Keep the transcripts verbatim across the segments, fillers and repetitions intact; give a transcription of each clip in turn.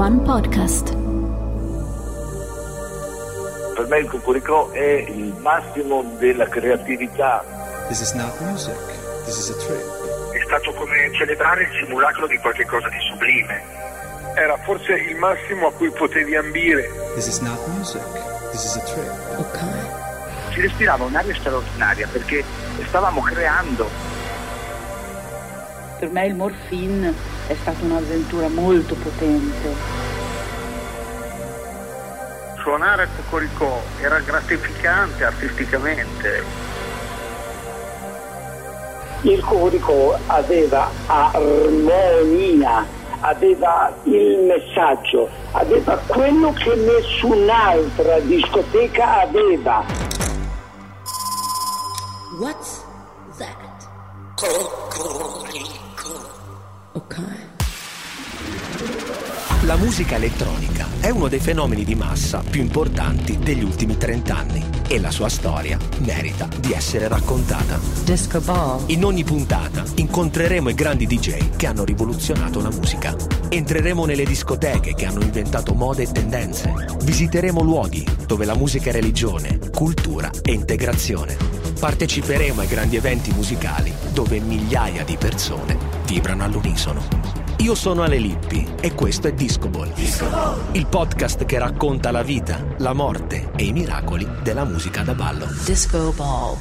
One Podcast. Per me il Cocoricò è il massimo della creatività. This is not music, this is a trick. È stato come celebrare il simulacro di qualche cosa di sublime. Era forse il massimo a cui potevi ambire. This is not music, this is a trick. Ok. Si respirava un'aria straordinaria perché stavamo creando. Per me il Morphine è stata un'avventura molto potente. Suonare Cocoricò era gratificante artisticamente. Il Cocoricò aveva armonia, aveva il messaggio, aveva quello che nessun'altra discoteca aveva. What's that? Cocoricò. Ok. La musica elettronica è uno dei fenomeni di massa più importanti degli ultimi trent'anni e la sua storia merita di essere raccontata. Disco Ball. In ogni puntata incontreremo i grandi D J che hanno rivoluzionato la musica. Entreremo nelle discoteche che hanno inventato mode e tendenze. Visiteremo luoghi dove la musica è religione, cultura e integrazione. Parteciperemo ai grandi eventi musicali dove migliaia di persone vibrano all'unisono. Io sono Ale Lippi e questo è Disco Ball, Disco Ball, il podcast che racconta la vita, la morte e i miracoli della musica da ballo. Disco Ball.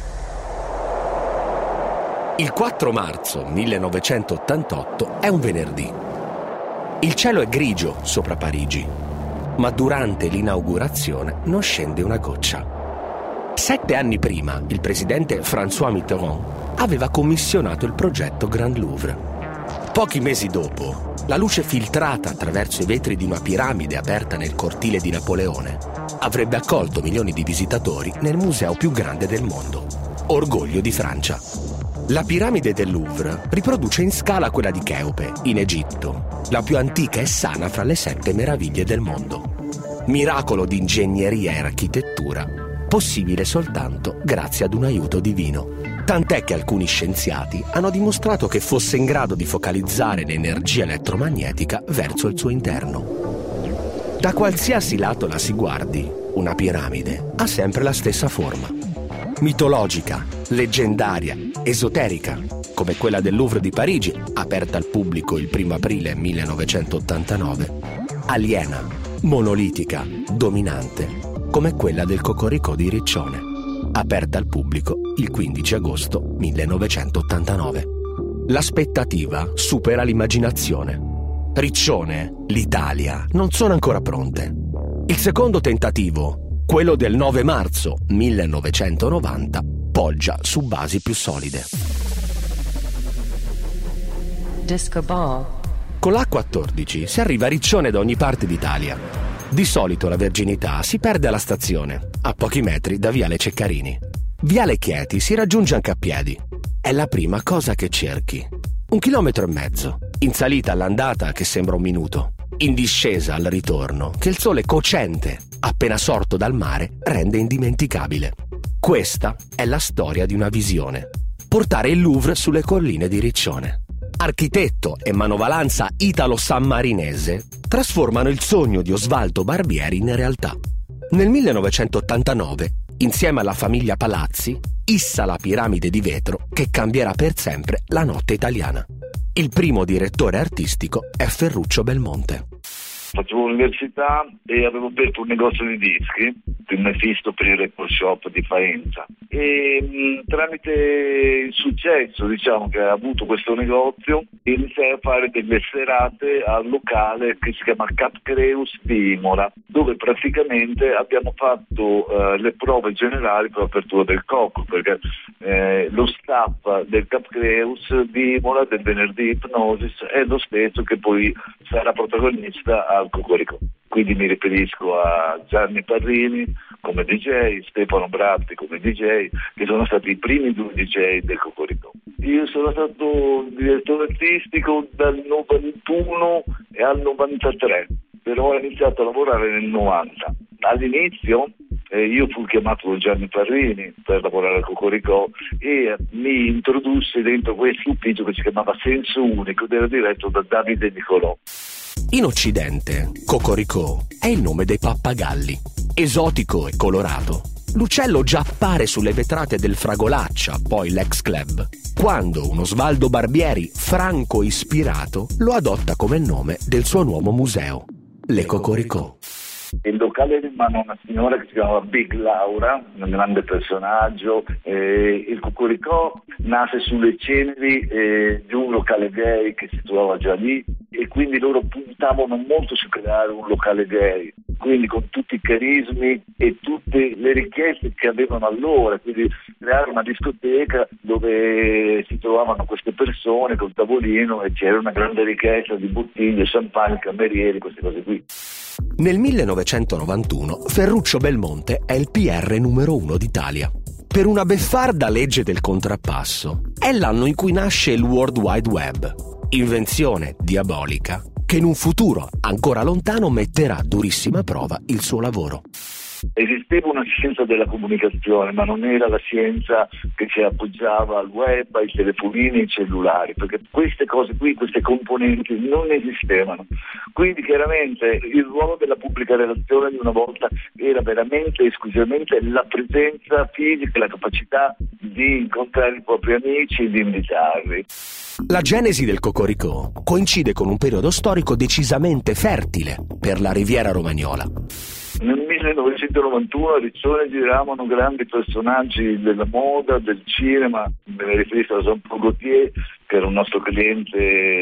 Il quattro marzo millenovecentottantotto è un venerdì. Il cielo è grigio sopra Parigi, ma durante l'inaugurazione non scende una goccia. Sette anni prima, il presidente François Mitterrand aveva commissionato il progetto Grand Louvre. Pochi mesi dopo, la luce filtrata attraverso i vetri di una piramide aperta nel cortile di Napoleone avrebbe accolto milioni di visitatori nel museo più grande del mondo, orgoglio di Francia. La piramide del Louvre riproduce in scala quella di Cheope, in Egitto, la più antica e sana fra le sette meraviglie del mondo. Miracolo di ingegneria e architettura, possibile soltanto grazie ad un aiuto divino. Tant'è che alcuni scienziati hanno dimostrato che fosse in grado di focalizzare l'energia elettromagnetica verso il suo interno. Da qualsiasi lato la si guardi, una piramide ha sempre la stessa forma. Mitologica, leggendaria, esoterica, come quella del Louvre di Parigi, aperta al pubblico il primo aprile millenovecentottantanove. Aliena, monolitica, dominante, come quella del Cocoricò di Riccione, aperta al pubblico il quindici agosto millenovecentottantanove. L'aspettativa supera l'immaginazione. Riccione, l'Italia, non sono ancora pronte. Il secondo tentativo, quello del nove marzo millenovecentonovanta, poggia su basi più solide. Disco Ball. Con l'A quattordici si arriva a Riccione da ogni parte d'Italia. Di solito la Verginità si perde alla stazione, a pochi metri da Viale Ceccarini. Viale Chieti si raggiunge anche a piedi. È la prima cosa che cerchi. Un chilometro e mezzo. In salita all'andata che sembra un minuto. In discesa al ritorno che il sole cocente, appena sorto dal mare, rende indimenticabile. Questa è la storia di una visione. Portare il Louvre sulle colline di Riccione. Architetto e manovalanza italo-sammarinese trasformano il sogno di Osvaldo Barbieri in realtà. Nel millenovecentottantanove, insieme alla famiglia Palazzi, issa la piramide di vetro che cambierà per sempre la notte italiana. Il primo direttore artistico è Ferruccio Belmonte. Facevo l'università e avevo aperto un negozio di dischi, il Mephisto per il Record Shop di Faenza, e mh, tramite il successo, diciamo, che ha avuto questo negozio, iniziai a fare delle serate al locale che si chiama Cap Creus di Imola, dove praticamente abbiamo fatto uh, le prove generali per l'apertura del Coco, perché eh, lo staff del Cap Creus di Imola del venerdì Ipnosis è lo stesso che poi sarà protagonista al Cocoricò. Quindi mi riferisco a Gianni Parrini come D J, Stefano Bratti come D J, che sono stati i primi due D J del Cocoricò. Io sono stato direttore artistico dal novantuno e al novantatré, però ho iniziato a lavorare nel novanta. All'inizio eh, io fui chiamato da Gianni Parrini per lavorare al Cocoricò e mi introdusse dentro questo ufficio che si chiamava Senso Unico ed era diretto da Davide Nicolò. In Occidente, Cocorico è il nome dei pappagalli. Esotico e colorato, l'uccello già appare sulle vetrate del Fragolaccia, poi l'ex club, quando uno Osvaldo Barbieri, franco ispirato, lo adotta come nome del suo nuovo museo, Le Cocorico. Il locale rimane una signora che si chiamava Big Laura, un grande personaggio. Eh, il Cocorico nasce sulle ceneri eh, di un locale gay che si trovava già lì, e quindi loro puntavano molto su creare un locale gay, quindi con tutti i carismi e tutte le richieste che avevano allora, quindi creare una discoteca dove si trovavano queste persone col tavolino e c'era una grande richiesta di bottiglie, champagne, camerieri, queste cose qui. Nel millenovecentonovantuno Ferruccio Belmonte è il P R numero uno d'Italia. Per una beffarda legge del contrappasso, è l'anno in cui nasce il World Wide Web, invenzione diabolica che in un futuro ancora lontano metterà a durissima prova il suo lavoro. Esisteva una scienza della comunicazione, ma non era la scienza che si appoggiava al web, ai telefonini, ai cellulari, perché queste cose qui, queste componenti non esistevano. Quindi chiaramente il ruolo della pubblica relazione di una volta era veramente esclusivamente la presenza fisica, la capacità di incontrare i propri amici e di invitarli. La genesi del Cocorico coincide con un periodo storico decisamente fertile per la Riviera Romagnola. Nel millenovecentonovantuno a Riccione giravano grandi personaggi della moda, del cinema, me ne riferisco a Jean-Paul Gaultier, che era un nostro cliente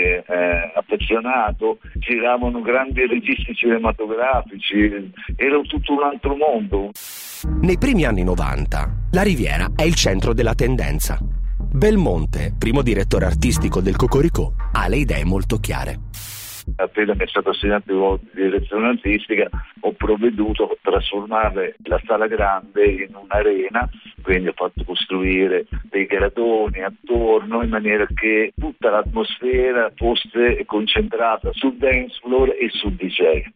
eh, appassionato, giravano grandi registi cinematografici, era tutto un altro mondo. Nei primi anni novanta, la Riviera è il centro della tendenza. Belmonte, primo direttore artistico del Cocorico, ha le idee molto chiare. Appena mi è stato assegnato il ruolo di direzione artistica, ho provveduto a trasformare la sala grande in un'arena, quindi ho fatto costruire dei gradoni attorno in maniera che tutta l'atmosfera fosse concentrata sul dance floor e sul D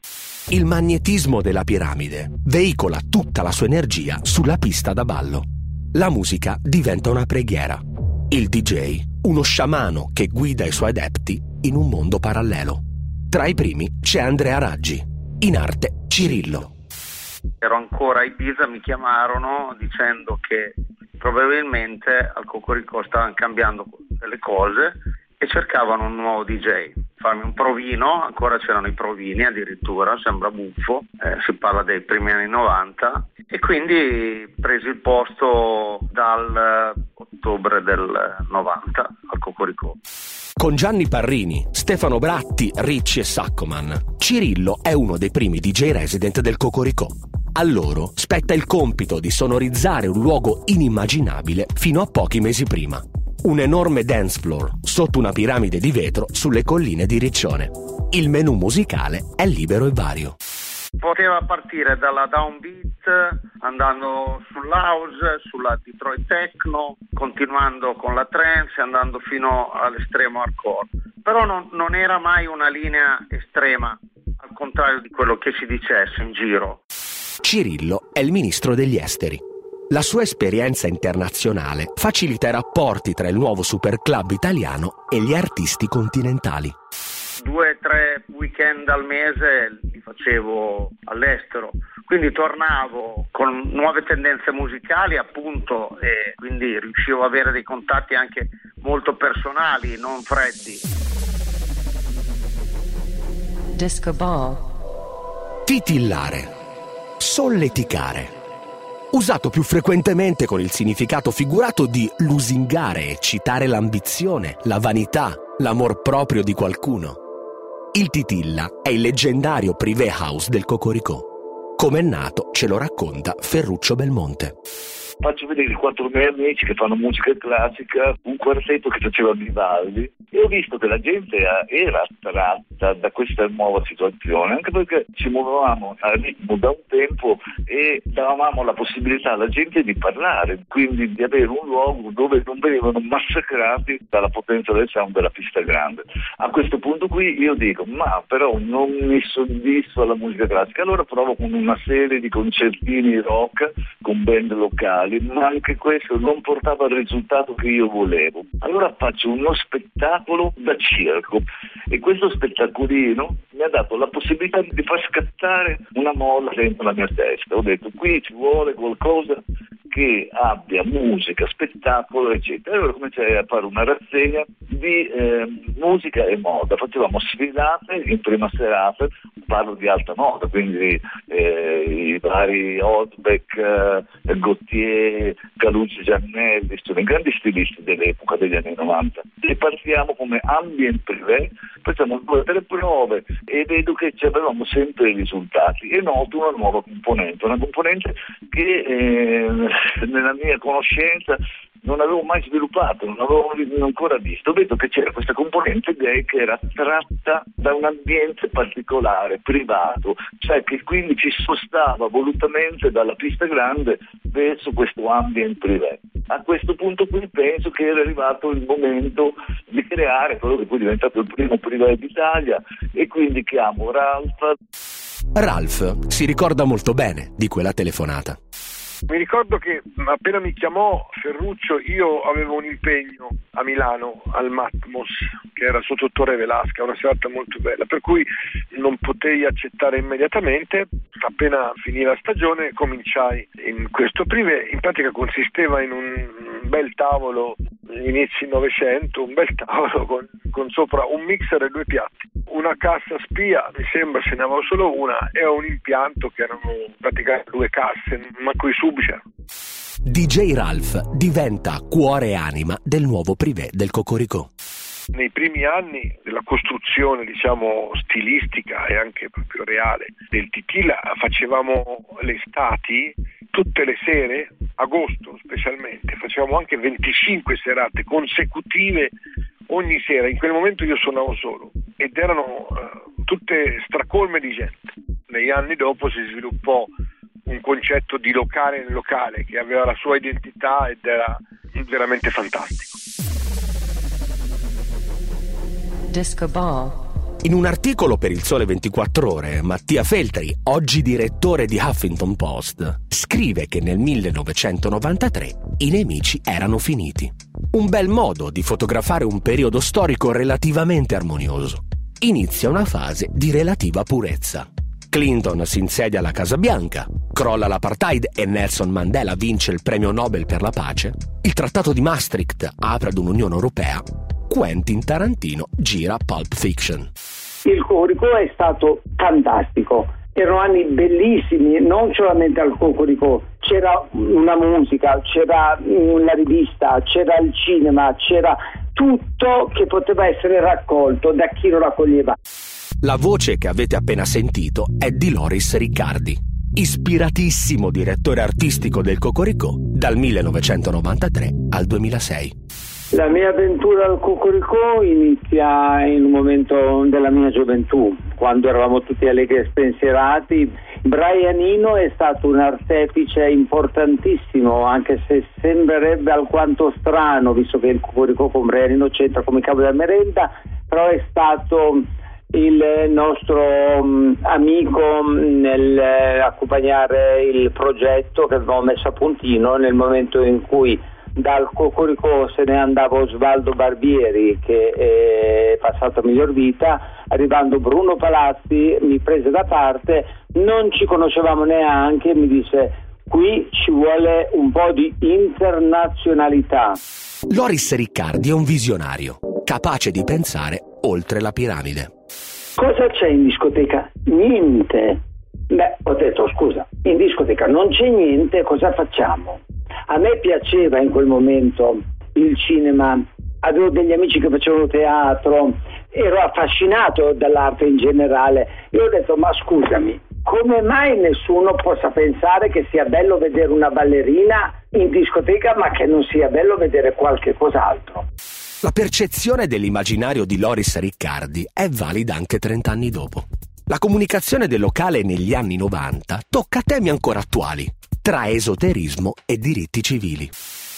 J. Il magnetismo della piramide veicola tutta la sua energia sulla pista da ballo. La musica diventa una preghiera. Il D J, uno sciamano che guida i suoi adepti in un mondo parallelo. Tra i primi c'è Andrea Raggi, in arte Cirillo. Ero ancora a Ibiza, mi chiamarono dicendo che probabilmente al Cocorico stavano cambiando delle cose e cercavano un nuovo D J. Farmi un provino, ancora c'erano i provini addirittura, sembra buffo, eh, si parla dei primi anni novanta, e quindi presi il posto dal ottobre del novanta al Cocorico. Con Gianni Parrini, Stefano Bratti, Ricci e Saccoman, Cirillo è uno dei primi D J resident del Cocorico. A loro spetta il compito di sonorizzare un luogo inimmaginabile fino a pochi mesi prima. Un enorme dance floor sotto una piramide di vetro sulle colline di Riccione. Il menù musicale è libero e vario. Poteva partire dalla downbeat, andando sull'house, sulla Detroit techno, continuando con la trance, andando fino all'estremo hardcore. Però non, non era mai una linea estrema, al contrario di quello che si dicesse in giro. Cirillo è il ministro degli esteri. La sua esperienza internazionale facilita i rapporti tra il nuovo superclub italiano e gli artisti continentali. Due, tre weekend al mese li facevo all'estero, quindi tornavo con nuove tendenze musicali appunto, e quindi riuscivo ad avere dei contatti anche molto personali, non freddi. Disco ball. Titillare, solleticare. Usato più frequentemente con il significato figurato di lusingare e citare l'ambizione, la vanità, l'amor proprio di qualcuno. Il titilla è il leggendario privé house del Cocorico. Come è nato ce lo racconta Ferruccio Belmonte. Faccio vedere quattro miei amici che fanno musica classica, un quartetto che faceva Vivaldi, e ho visto che la gente era attratta da questa nuova situazione, anche perché ci muovevamo a ritmo da un tempo e davamo la possibilità alla gente di parlare, quindi di avere un luogo dove non venivano massacrati dalla potenza del sound della pista grande. A questo punto qui io dico, ma però non mi soddisfa la musica classica, allora provo con una serie di concertini rock con band locali musicali, ma anche questo non portava al risultato che io volevo. Allora faccio uno spettacolo da circo e questo spettacolino mi ha dato la possibilità di far scattare una molla dentro la mia testa. Ho detto, qui ci vuole qualcosa che abbia musica, spettacolo, eccetera. Allora cominciai a fare una rassegna di eh, musica e moda. Facevamo sfilate in prima serata, parlo di alta moda, quindi eh, i vari Osbeck, eh, Gautier, Calucci Giannelli, sono i grandi stilisti dell'epoca degli anni novanta. E partiamo come ambient privé, facciamo due o tre prove e vedo che avevamo sempre i risultati e noto una nuova componente, una componente che eh, nella mia conoscenza non avevo mai sviluppato, non avevo ancora visto. Vedo che c'era questa componente gay che era tratta da un ambiente particolare, privato, cioè che quindi ci spostava volutamente dalla pista grande verso questo ambient privé. A questo punto qui penso che era arrivato il momento di creare quello che poi è diventato il primo privé d'Italia e quindi chiamo Ralph. Ralph si ricorda molto bene di quella telefonata. Mi ricordo che appena mi chiamò Ferruccio io avevo un impegno a Milano al Matmos, che era sotto Torre Velasca, una serata molto bella, per cui non potei accettare immediatamente. Appena finì la stagione cominciai in questo privé, in pratica consisteva in un bel tavolo inizi Novecento, un bel tavolo con, con sopra un mixer e due piatti, una cassa spia, mi sembra se ne avevo solo una, e un impianto che erano praticamente due casse, ma coi subi c'erano. D J Ralph diventa cuore e anima del nuovo privé del Cocoricò. Nei primi anni della costruzione, diciamo, stilistica e anche proprio reale del Titilla, facevamo le estati tutte le sere, agosto specialmente, facevamo anche venticinque serate consecutive ogni sera. In quel momento io suonavo solo ed erano uh, tutte stracolme di gente. Negli anni dopo si sviluppò un concetto di locale in locale che aveva la sua identità ed era veramente fantastico. Disco Ball. In un articolo per il Sole ventiquattro Ore, Mattia Feltri, oggi direttore di Huffington Post, scrive che nel millenovecentonovantatré i nemici erano finiti. Un bel modo di fotografare un periodo storico relativamente armonioso. Inizia una fase di relativa purezza. Clinton si insedia alla Casa Bianca, crolla l'apartheid e Nelson Mandela vince il premio Nobel per la pace, il Trattato di Maastricht apre ad un'Unione Europea, Quentin Tarantino gira Pulp Fiction. Il Cocoricò è stato fantastico, erano anni bellissimi, non solamente al Cocoricò, c'era una musica, c'era una rivista, c'era il cinema, c'era tutto che poteva essere raccolto da chi lo raccoglieva. La voce che avete appena sentito è di Loris Riccardi, ispiratissimo direttore artistico del Cocoricò dal millenovecentonovantatré al duemilasei. La mia avventura al Cocoricò inizia in un momento della mia gioventù, quando eravamo tutti allegri e spensierati. Brian Eno è stato un artefice importantissimo, anche se sembrerebbe alquanto strano, visto che il Cocoricò con Brian Eno c'entra come capo della merenda, però è stato il nostro um, amico nel uh, accompagnare il progetto che avevamo messo a puntino nel momento in cui dal Cocoricò se ne andava Osvaldo Barbieri, che è passato a miglior vita. Arrivando Bruno Palazzi mi prese da parte, non ci conoscevamo neanche, mi disse: qui ci vuole un po' di internazionalità. Loris Riccardi è un visionario, capace di pensare oltre la piramide. Cosa c'è in discoteca? Niente. Beh, ho detto, scusa, in discoteca non c'è niente, cosa facciamo? A me piaceva in quel momento il cinema, avevo degli amici che facevano teatro, ero affascinato dall'arte in generale e ho detto: ma scusami, come mai nessuno possa pensare che sia bello vedere una ballerina in discoteca ma che non sia bello vedere qualche cos'altro? La percezione dell'immaginario di Loris Riccardi è valida anche trent'anni dopo. La comunicazione del locale negli anni novanta tocca temi ancora attuali, tra esoterismo e diritti civili.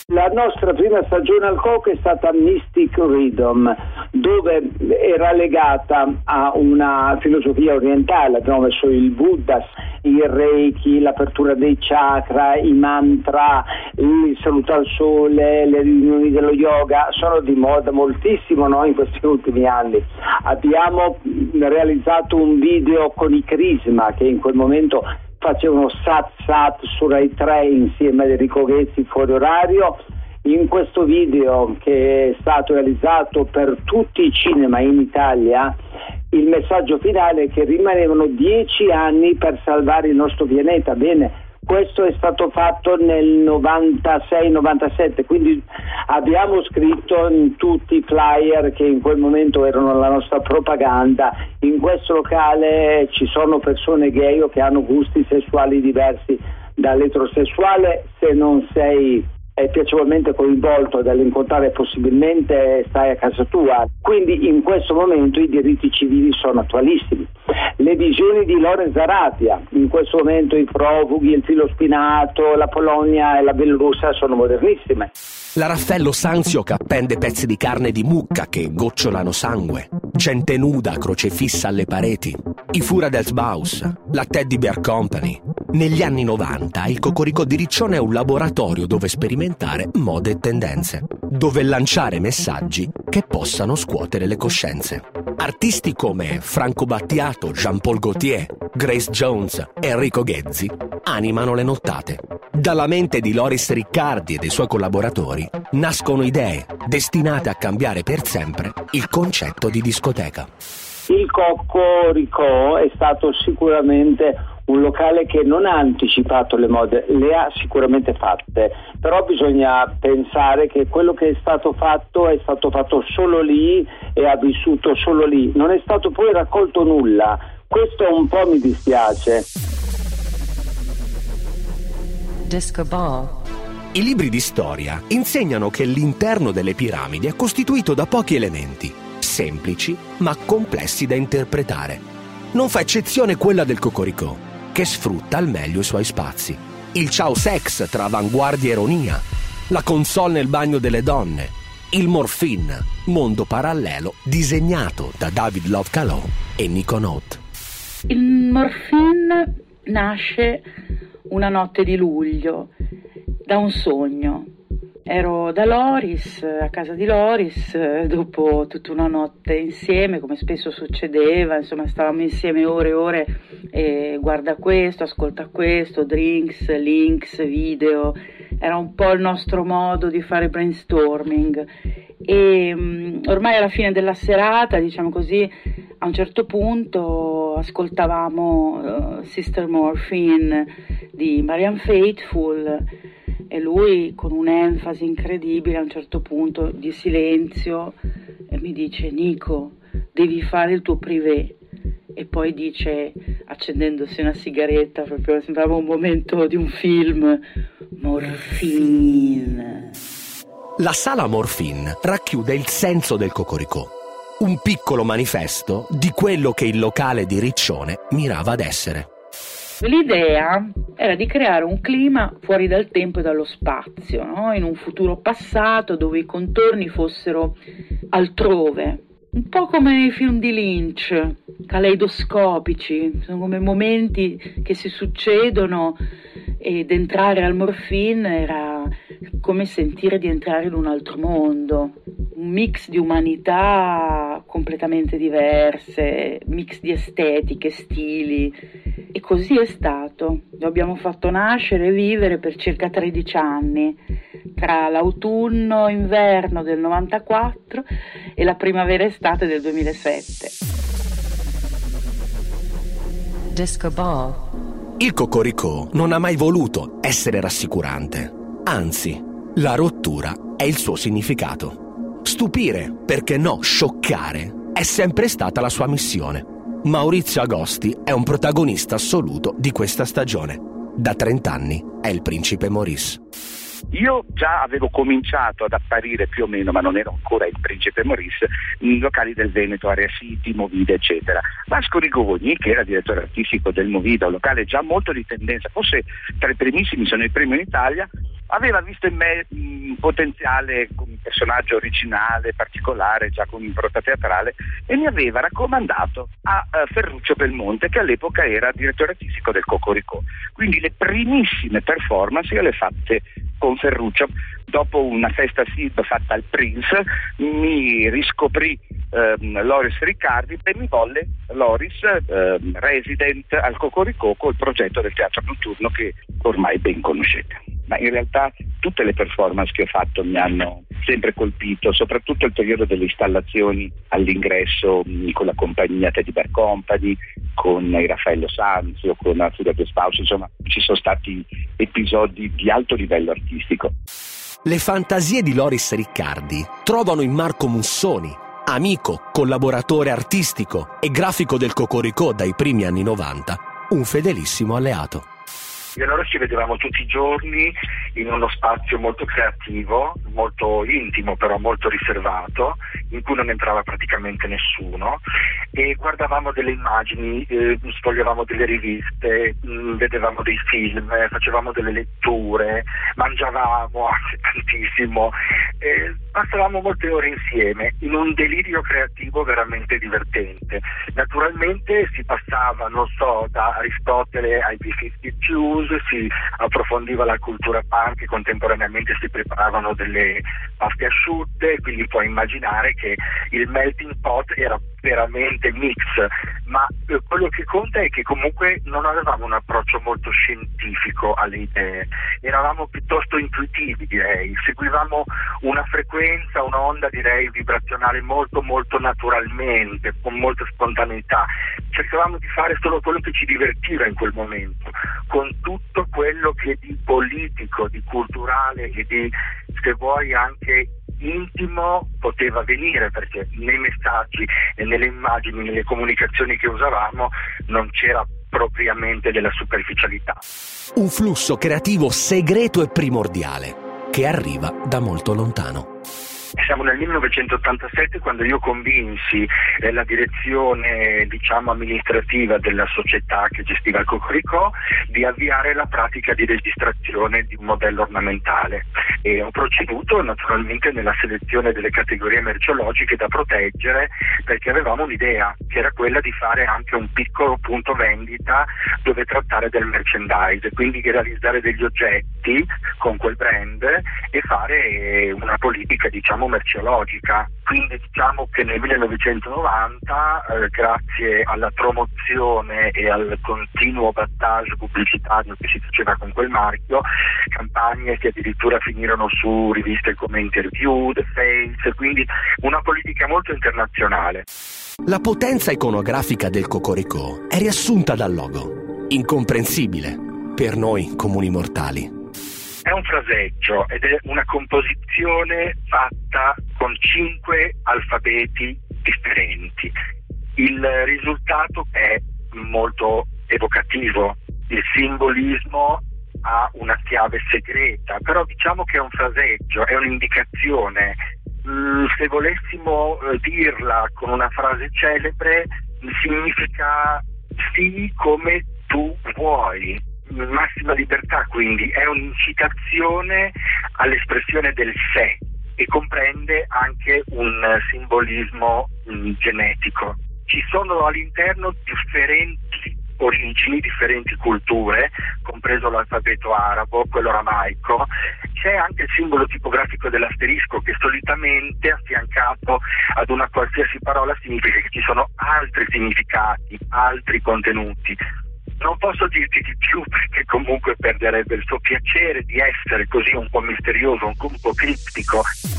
La nostra prima stagione al Coco è stata Mystic Rhythm, dove era legata a una filosofia orientale. Abbiamo messo il Buddha, il Reiki, l'apertura dei chakra, i mantra, il saluto al sole, le riunioni dello yoga. Sono di moda moltissimo, no, in questi ultimi anni. Abbiamo realizzato un video con i Crisma, che in quel momento facevano Sat Sat su Rai tre insieme ad Enrico Ghezzi fuori orario. In questo video, che è stato realizzato per tutti i cinema in Italia, il messaggio finale è che rimanevano dieci anni per salvare il nostro pianeta. Bene, questo è stato fatto nel novantasei novantasette, quindi abbiamo scritto in tutti i flyer che in quel momento erano la nostra propaganda: in questo locale ci sono persone gay o che hanno gusti sessuali diversi dall'eterosessuale. Se non sei è piacevolmente coinvolto dall'incontrare, possibilmente stai a casa tua. Quindi in questo momento i diritti civili sono attualissimi. Le visioni di Lorenz Arabia, in questo momento i profughi, il filo spinato, la Polonia e la Bielorussia sono modernissime. La Raffaello Sanzio che appende pezzi di carne di mucca che gocciolano sangue, gente nuda crocefissa alle pareti, i Fura del Baus, la Teddy Bear Company. Negli anni novanta il Cocorico di Riccione è un laboratorio dove sperimentare mode e tendenze, dove lanciare messaggi che possano scuotere le coscienze. Artisti come Franco Battiato, Jean-Paul Gaultier, Grace Jones, Enrico Ghezzi animano le nottate. Dalla mente di Loris Riccardi e dei suoi collaboratori nascono idee destinate a cambiare per sempre il concetto di discoteca. Il Cocorico è stato sicuramente un locale che non ha anticipato le mode, le ha sicuramente fatte, però bisogna pensare che quello che è stato fatto è stato fatto solo lì e ha vissuto solo lì, non è stato poi raccolto nulla. Questo un po' mi dispiace. Disco Ball. I libri di storia insegnano che l'interno delle piramidi è costituito da pochi elementi, semplici ma complessi da interpretare. Non fa eccezione quella del Cocorico, che sfrutta al meglio i suoi spazi. Il ciao sex tra avanguardia e ironia, la console nel bagno delle donne, il Morphine, mondo parallelo disegnato da David Love Calò e Nico Note. Il Morphine nasce una notte di luglio da un sogno. Ero da Loris, a casa di Loris, dopo tutta una notte insieme, come spesso succedeva, insomma stavamo insieme ore e ore, e guarda questo, ascolta questo, drinks, links, video, era un po' il nostro modo di fare brainstorming. E um, ormai alla fine della serata, diciamo così, a un certo punto ascoltavamo uh, Sister Morphine di Marianne Faithfull, e lui con un'enfasi incredibile a un certo punto di silenzio e mi dice: Nico, devi fare il tuo privé. E poi dice, accendendosi una sigaretta, proprio sembrava un momento di un film: Morphine. La sala Morphine racchiude il senso del Cocorico, un piccolo manifesto di quello che il locale di Riccione mirava ad essere. L'idea era di creare un clima fuori dal tempo e dallo spazio, no? In un futuro passato dove i contorni fossero altrove, un po' come nei film di Lynch, caleidoscopici, sono come momenti che si succedono, ed entrare al Morphine era come sentire di entrare in un altro mondo, un mix di umanità completamente diverse, mix di estetiche, stili, e così è stato. Lo abbiamo fatto nascere e vivere per circa tredici anni, tra l'autunno e inverno del novantaquattro e la primavera estate del duemilasette. Disco Ball. Il Cocorico non ha mai voluto essere rassicurante, anzi, la rottura è il suo significato. Stupire, perché no, scioccare, è sempre stata la sua missione. Maurizio Agosti è un protagonista assoluto di questa stagione. Da trent'anni è il principe Maurice. Io già avevo cominciato ad apparire più o meno, ma non ero ancora il principe Maurice, in locali del Veneto, Area City, Movida, eccetera. Vasco Rigogni, che era direttore artistico del Movida, un locale già molto di tendenza, forse tra i primissimi, sono il primo in Italia, aveva visto in me un potenziale come personaggio originale, particolare, già con impronta teatrale, e mi aveva raccomandato a uh, Ferruccio Belmonte, che all'epoca era direttore artistico del Cocoricò. Quindi le primissime performance io le fatte con Ferruccio. Dopo una festa S I D fatta al Prince mi riscoprì ehm, Loris Riccardi e mi volle Loris ehm, resident al Cocoricò col progetto del teatro notturno che ormai ben conoscete. Ma in realtà tutte le performance che ho fatto mi hanno sempre colpito, soprattutto il periodo delle installazioni all'ingresso mh, con la compagnia Teddy Bear Company, con il Raffaello Sanzio, o con Arturo De Spauso. Insomma, ci sono stati episodi di alto livello artistico. Le fantasie di Loris Riccardi trovano in Marco Mussoni, amico, collaboratore artistico e grafico del Cocoricò dai primi anni novanta, un fedelissimo alleato. Io e loro ci vedevamo tutti i giorni in uno spazio molto creativo, molto intimo però molto riservato, in cui non entrava praticamente nessuno, e guardavamo delle immagini, eh, sfogliavamo delle riviste, mh, vedevamo dei film, eh, facevamo delle letture, mangiavamo anche tantissimo, eh, passavamo molte ore insieme in un delirio creativo veramente divertente. Naturalmente si passava, non so, da Aristotele ai B cinquantadue, si approfondiva la cultura punk e contemporaneamente si preparavano delle paste asciutte, quindi puoi immaginare che il melting pot era veramente mix, ma eh, quello che conta è che comunque non avevamo un approccio molto scientifico alle idee, eravamo piuttosto intuitivi, direi, seguivamo una frequenza, un'onda direi vibrazionale molto molto naturalmente, con molta spontaneità, cercavamo di fare solo quello che ci divertiva in quel momento, con tutto quello che di politico, di culturale e di, se vuoi, anche intimo poteva venire, perché nei messaggi e nelle immagini, nelle comunicazioni che usavamo non c'era propriamente della superficialità. Un flusso creativo segreto e primordiale che arriva da molto lontano. Siamo nel millenovecentottantasette quando io convinsi eh, la direzione, diciamo, amministrativa della società che gestiva il Cocoricò di avviare la pratica di registrazione di un modello ornamentale, e ho proceduto naturalmente nella selezione delle categorie merceologiche da proteggere, perché avevamo un'idea che era quella di fare anche un piccolo punto vendita dove trattare del merchandise, quindi realizzare degli oggetti con quel brand e fare eh, una politica, diciamo, merceologica. Quindi diciamo che nel millenovecentonovanta, eh, grazie alla promozione e al continuo battage pubblicitario che si faceva con quel marchio, campagne che addirittura finirono su riviste come Interview, The Face, quindi una politica molto internazionale. La potenza iconografica del Cocoricò è riassunta dal logo, incomprensibile per noi comuni mortali. È un fraseggio ed è una composizione fatta con cinque alfabeti differenti. Il risultato è molto evocativo, il simbolismo ha una chiave segreta, però diciamo che è un fraseggio, è un'indicazione. Se volessimo dirla con una frase celebre, significa sì come tu vuoi. Massima libertà, quindi è un'incitazione all'espressione del sé e comprende anche un simbolismo mh, genetico. Ci sono all'interno differenti origini, differenti culture, compreso l'alfabeto arabo, quello aramaico. C'è anche il simbolo tipografico dell'asterisco, che solitamente affiancato ad una qualsiasi parola significa che ci sono altri significati, altri contenuti. Non posso dirti di più perché comunque perderebbe il suo piacere di essere così un po' misterioso, un po' criptico.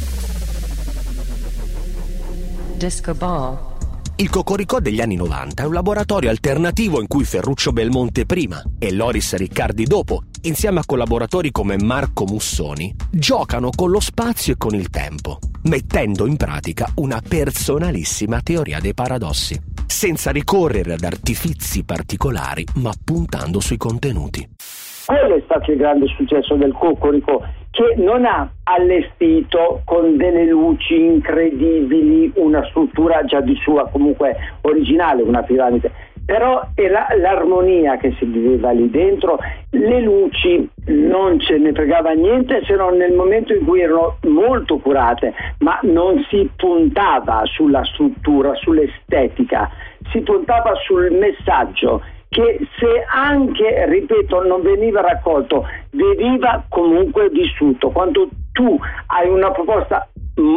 Disco Ball. Il Cocoricò degli anni novanta è un laboratorio alternativo in cui Ferruccio Belmonte prima e Loris Riccardi dopo, insieme a collaboratori come Marco Mussoni, giocano con lo spazio e con il tempo, mettendo in pratica una personalissima teoria dei paradossi, senza ricorrere ad artifizi particolari, ma puntando sui contenuti. Quello è stato il grande successo del Cocoricò, che non ha allestito con delle luci incredibili una struttura già di sua comunque originale, una piramide. però era l'armonia che si viveva lì dentro. Le luci non ce ne fregava niente se non nel momento in cui erano molto curate, ma non si puntava sulla struttura, sull'estetica, si puntava sul messaggio che, se anche, ripeto, non veniva raccolto, veniva comunque vissuto. Quando tu hai una proposta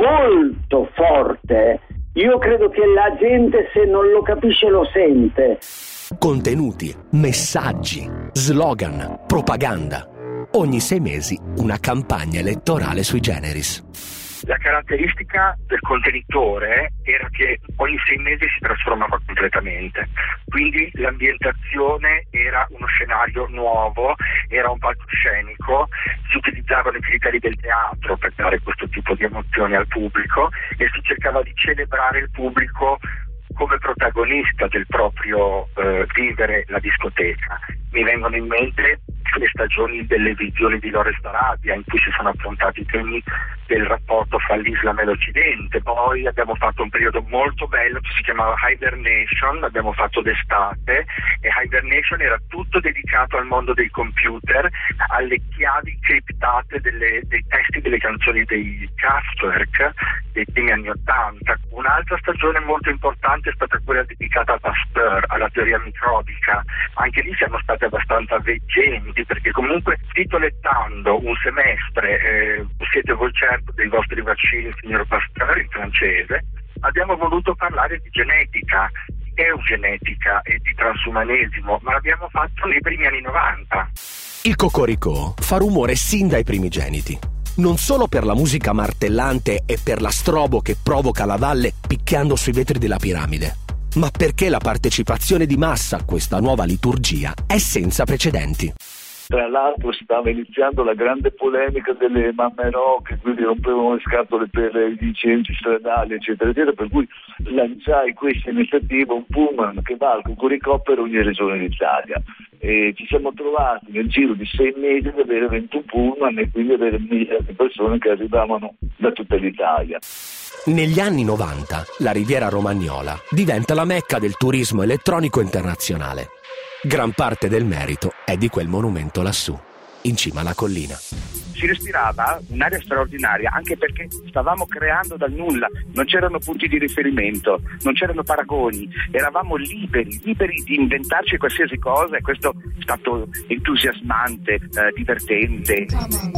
molto forte, io credo che la gente, se non lo capisce, lo sente. Contenuti, messaggi, slogan, propaganda. Ogni sei mesi una campagna elettorale sui generis. La caratteristica del contenitore era che ogni sei mesi si trasformava completamente, quindi l'ambientazione era uno scenario nuovo, era un palcoscenico, si utilizzavano i criteri del teatro per dare questo tipo di emozioni al pubblico e si cercava di celebrare il pubblico come protagonista del proprio eh, vivere la discoteca. Mi vengono in mente le stagioni delle visioni di Lawrence d'Arabia, in cui si sono affrontati i temi del rapporto fra l'Islam e l'Occidente. Poi abbiamo fatto un periodo molto bello che si chiamava Hibernation, l'abbiamo fatto d'estate, e Hibernation era tutto dedicato al mondo dei computer, alle chiavi criptate delle, dei testi delle canzoni dei Kraftwerk dei primi anni Ottanta. Un'altra stagione molto importante è stata quella dedicata a Pasteur, alla teoria microbica. Anche lì siamo stati abbastanza veggenti, perché comunque titolettando un semestre eh, siete voi certo dei vostri vaccini, signor Pasteur, in francese, abbiamo voluto parlare di genetica, di eugenetica e di transumanesimo, ma l'abbiamo fatto nei primi anni novanta. Il Cocoricò fa rumore sin dai primigeniti, non solo per la musica martellante e per la strobo che provoca la valle picchiando sui vetri della piramide, ma perché la partecipazione di massa a questa nuova liturgia è senza precedenti. Tra l'altro stava iniziando la grande polemica delle mamme rock, quindi rompevano le scatole per i licenzi stradali, eccetera, eccetera, per cui lanciai questa iniziativa, un pullman che va al Cocoricò per ogni regione d'Italia. E ci siamo trovati nel giro di sei mesi ad avere ventuno pullman e quindi avere migliaia di persone che arrivavano da tutta l'Italia. Negli anni novanta la Riviera Romagnola diventa la mecca del turismo elettronico internazionale. Gran parte del merito è di quel monumento lassù, in cima alla collina. Si respirava un'aria straordinaria, anche perché stavamo creando dal nulla, non c'erano punti di riferimento, non c'erano paragoni, eravamo liberi, liberi di inventarci qualsiasi cosa, e questo è stato entusiasmante, eh, divertente.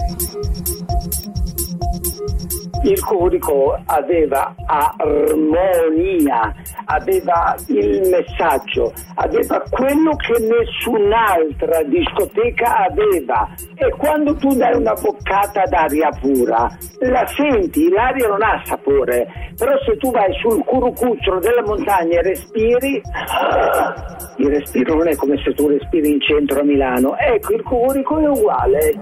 Il Cocoricò aveva armonia, aveva il messaggio, aveva quello che nessun'altra discoteca aveva, e quando tu dai una boccata d'aria pura la senti, l'aria non ha sapore, però se tu vai sul curucuzzolo della montagna e respiri, il respiro non è come se tu respiri in centro a Milano. Ecco, il Cocoricò è uguale.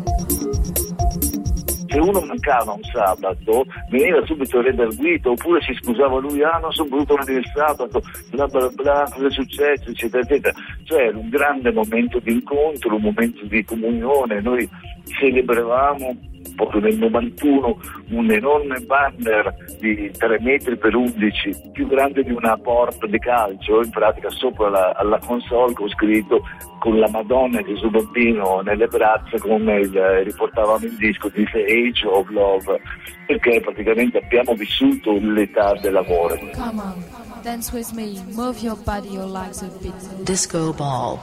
Se uno mancava un sabato veniva subito redarguito, oppure si scusava lui, ah non sono potuto venire il sabato, bla bla bla, cosa è successo, eccetera eccetera. Cioè era un grande momento di incontro, un momento di comunione. Noi celebravamo proprio nel novantuno un enorme banner di tre metri per undici, più grande di una porta di calcio, in pratica sopra la, alla console, con scritto con la Madonna e Gesù Bambino nelle braccia, come il, riportavamo il disco, dice Age of Love, perché praticamente abbiamo vissuto l'età dell'amore. Come on, dance with me, move your body, your legs a bit. Disco Ball.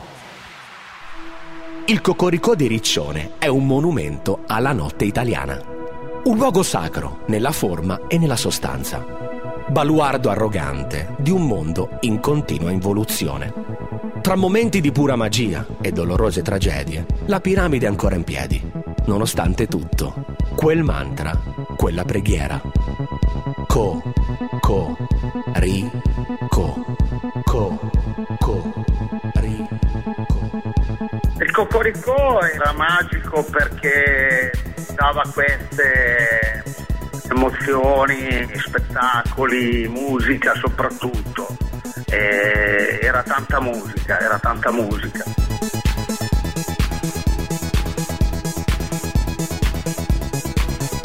Il Cocoricò di Riccione è un monumento alla notte italiana. Un luogo sacro nella forma e nella sostanza. Baluardo arrogante di un mondo in continua involuzione. Tra momenti di pura magia e dolorose tragedie, la piramide è ancora in piedi. Nonostante tutto, quel mantra, quella preghiera. Co, co, ri, co, co, co, ri, co. Il Cocoricò era magico perché dava queste emozioni, spettacoli, musica soprattutto. E era tanta musica, era tanta musica.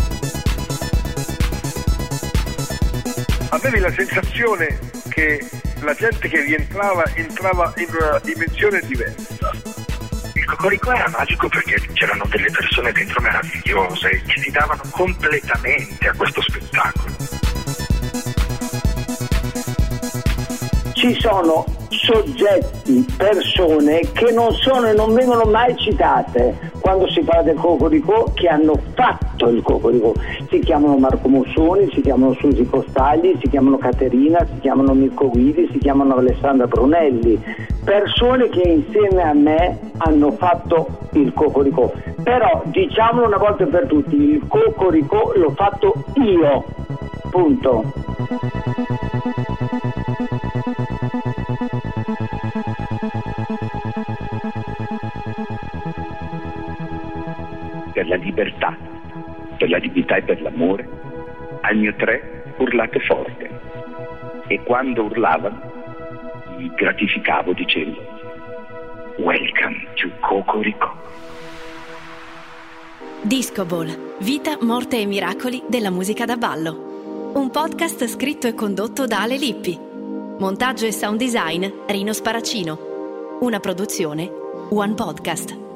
Avevi la sensazione che la gente che rientrava entrava in una dimensione diversa. Il Cocorico era magico perché c'erano delle persone dentro meravigliose che si davano completamente a questo spettacolo. Ci sono soggetti, persone che non sono e non vengono mai citate quando si parla del Cocorico, che hanno fatto il Cocorico. Si chiamano Marco Mussoni, si chiamano Susi Costagli, si chiamano Caterina, si chiamano Mirko Guidi, si chiamano Alessandra Brunelli, persone che insieme a me hanno fatto il Cocorico. Però diciamolo una volta per tutti, il Cocorico l'ho fatto io, punto. Per la libertà, per la dignità e per l'amore, al mio tre urlate forte. E quando urlavano, mi gratificavo dicendo Welcome to Cocorico. Disco Ball, vita, morte e miracoli della musica da ballo. Un podcast scritto e condotto da Ale Lippi. Montaggio e sound design Rino Sparacino. Una produzione One Podcast.